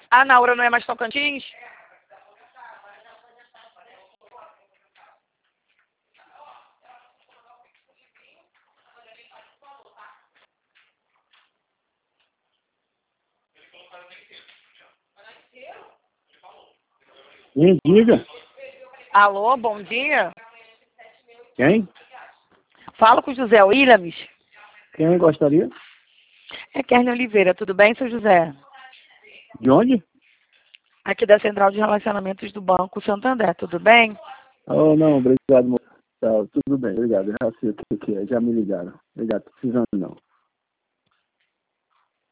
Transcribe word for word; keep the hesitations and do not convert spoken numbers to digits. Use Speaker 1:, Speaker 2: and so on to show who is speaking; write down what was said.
Speaker 1: A Naura não é mais Tocantins?
Speaker 2: Me diga.
Speaker 1: Alô, bom dia.
Speaker 2: Quem?
Speaker 1: Fala com o José Williams.
Speaker 2: Quem gostaria?
Speaker 1: É Kerny Oliveira, tudo bem, seu José?
Speaker 2: De onde?
Speaker 1: Aqui da Central de Relacionamentos do Banco Santander, tudo bem?
Speaker 2: Oh, não, obrigado, moço. Tá, tudo bem, obrigado. Já sei o que que é, já me ligaram. Obrigado, tô precisando não.